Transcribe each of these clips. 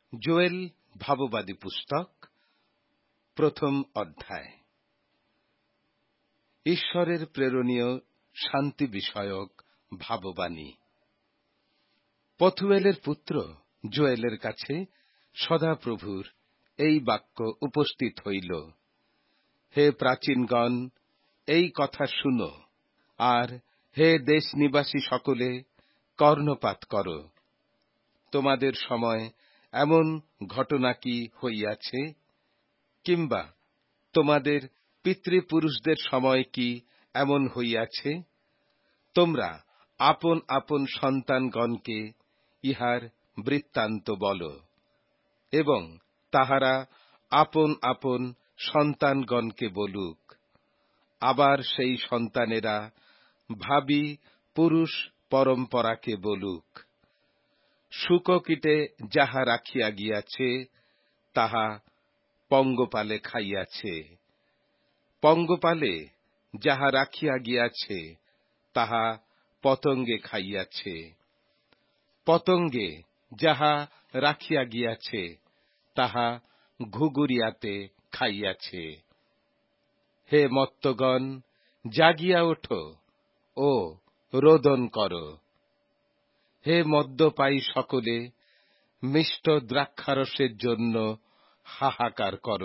Joel ভাববাদী পুস্তক, প্রথম অধ্যায়। ঈশ্বরের প্রেরণীয় শান্তি বিষয়ক ভাববাণী। পথুয়েলের পুত্র জোয়েলের কাছে সদাপ্রভুর এই বাক্য উপস্থিত হইল। হে প্রাচীনগণ, এই কথা শুনো, আর হে দেশ নিবাসী সকলে, কর্ণপাত কর। তোমাদের সময় এমন ঘটনা কি হইয়াছে, কিংবা তোমাদের পিতৃপুরুষদের সময় কি এমন হইয়াছে? তোমরা আপন আপন সন্তানগণকে ইহার বৃত্তান্ত বল, এবং তাহারা আপন আপন সন্তানগণকে বলুক। আবার সেই সন্তানেরা ভাবী পুরুষ পরম্পরাকে বলুক। শুককীটে যাহা রাখিয়া গিয়াছে, তাহা পঙ্গপালে খাইয়াছে। পঙ্গপালে যাহা রাখিয়া গিয়াছে, তাহা পতঙ্গে খাইয়াছে। পতঙ্গে যাহা রাখিয়া গিয়াছে, তাহা ঘুঘুরিয়াতে খাইয়াছে। হে মত্তগণ, জাগিয়া ওঠো ও রোদন কর। হে মদ্যপায়ী সকলে, মিষ্ট দ্রাক্ষারসের জন্য হাহাকার কর,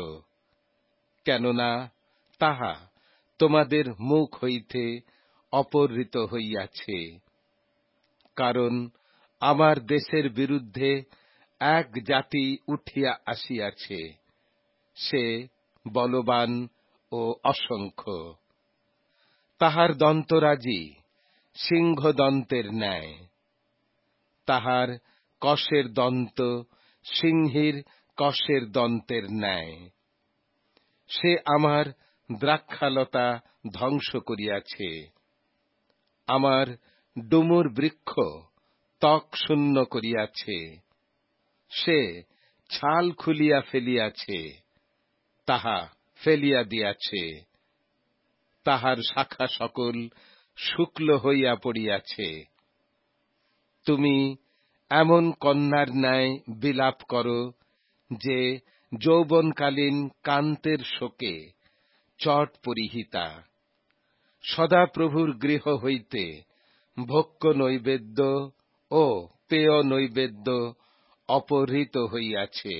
কেননা তাহা তোমাদের মুখ হইতে অপহৃত হইয়াছে। কারণ আমার দেশের বিরুদ্ধে এক জাতি উঠিয়া আসিয়াছে, সে বলবান ও অসংখ্য। তাহার দন্তরাজি সিংহদন্তের ন্যায়, তাহার কষের দন্ত সিংহীর কষের দন্তের ন্যায়। সে আমার দ্রাক্ষালতা ধ্বংস করিয়াছে, আমার ডুমুর বৃক্ষ ত্বক শূন্য করিয়াছে। সে ছাল খুলিয়া ফেলিয়াছে, তাহা ফেলিয়া দিয়াছে। তাহার শাখা সকল শুক্ল হইয়া পড়িয়াছে। তুমি এমন কন্যার ন্যায় বিলাপ কর, যে যৌবনকালীন কান্তের শোকে চট পরিহিতা। সদাপ্রভুর গৃহ হইতে ভোগ্য নৈবেদ্য ও পেয় নৈবেদ্য অপহৃত হইয়াছে।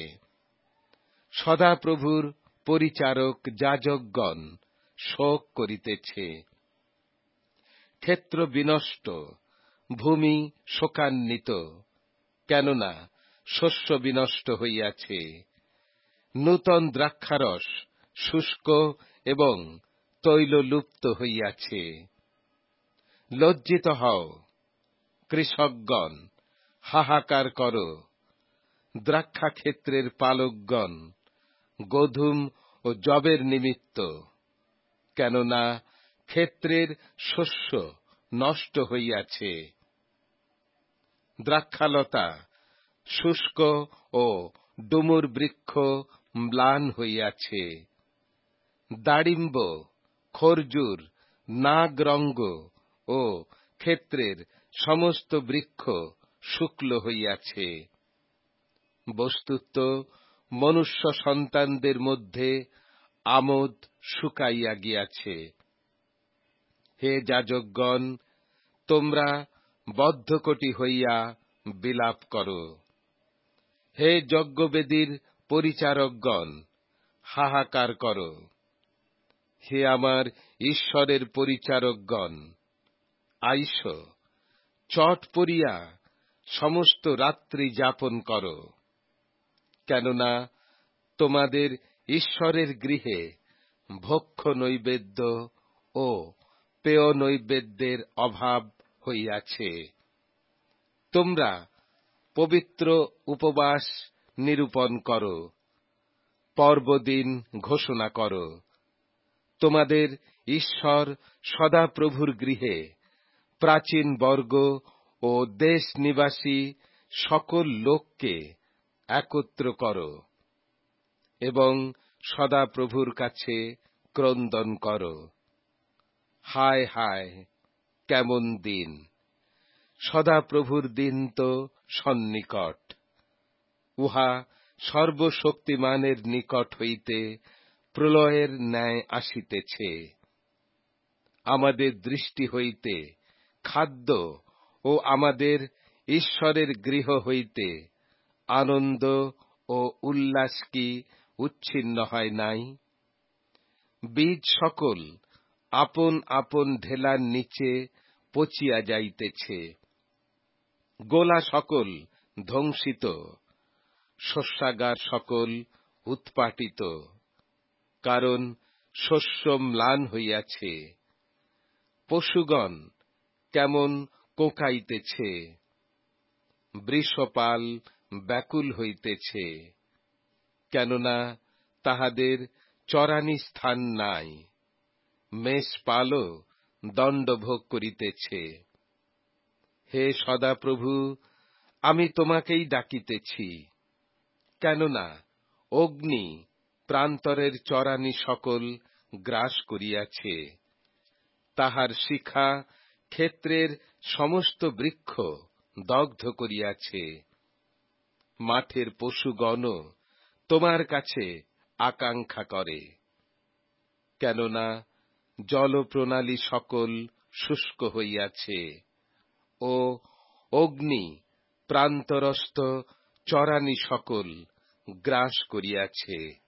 সদাপ্রভুর পরিচারক যাজকগণ শোক করিতেছে। ক্ষেত্র বিনষ্ট, ভূমি শোকান্বিত, কেননা শস্য বিনষ্ট হইয়াছে। নূতন দ্রাক্ষারস শুষ্ক এবং তৈল লুপ্ত হইয়াছে। লজ্জিত হও, কৃষকগণ, হাহাকার কর। দ্রাক্ষাক্ষেত্রের পালকগণ, গোধূম ও যবের নিমিত্ত, কেননা ক্ষেত্রের শস্য নষ্ট হইয়াছে। দ্রাক্ষালতা শুষ্ক ও ডুমুর বৃক্ষ ম্লান হইয়াছে। দাড়িম্ব, খরজুর, নাগরঙ্গ ও ক্ষেত্রের সমস্ত বৃক্ষ শুক্ল হইয়াছে। বস্তুত মনুষ্য সন্তানদের মধ্যে আমোদ শুকাইয়া গিয়াছে। হে যাজকগণ, তোমরা বদ্ধকটি হইয়া বিলাপ কর। হে যজ্ঞবেদীর পরিচারকগণ, হাহাকার কর। হে আমার ঈশ্বরের পরিচারকগণ, আইস, চট পড়িয়া সমস্ত রাত্রি যাপন কর। কেননা তোমাদের ঈশ্বরের গৃহে ভক্ষ নৈবেদ্য ও পেয় নৈবেদ্যের অভাব হইয়াছে। তোমরা পবিত্র উপবাস নিরূপণ কর, পর্বদিন ঘোষণা কর। তোমাদের ঈশ্বর সদাপ্রভুর গৃহে প্রাচীন বর্গ ও দেশ নিবাসী সকল লোককে একত্র কর, এবং সদাপ্রভুর কাছে ক্রন্দন কর। হায় হায়, কেমন দিন! সদাপ্রভুর দিন তো সন্নিকট। উহা সর্বশক্তিমানের নিকট হইতে প্রলয়ের ন্যায় আসিতেছে। আমাদের দৃষ্টি হইতে খাদ্য ও আমাদের ঈশ্বরের গৃহ হইতে আনন্দ ও উল্লাস কি উচ্ছিন্ন হয় নাই? বীজ সকল আপন আপন ঢেলার নিচে পচিয়া যাইতেছে, গোলা সকল ধ্বংসিত, শস্যাগার সকল উৎপাটিত। কারণ শস্য ম্লান হইয়াছে, পশুগণ কেমন কোঁকাইতেছে, বৃষপাল ব্যাকুল হইতেছে, কেননা তাহাদের চরানি স্থান নাই। মেষপালও দণ্ডভোগ করিতেছে। হে সদাপ্রভু, আমি তোমাকেই ডাকিতেছি, কেননা অগ্নি প্রান্তরের চরানি সকল গ্রাস করিয়াছে। তাহার শিখা ক্ষেত্রের সমস্ত বৃক্ষ দগ্ধ করিয়াছে। মাঠের পশুগণও তোমার কাছে আকাঙ্ক্ষা করে, কেননা জলপ্রণালী সকল শুষ্ক হইয়াছে ও অগ্নি প্রান্তরস্থ চরানি সকল গ্রাস করিয়াছে।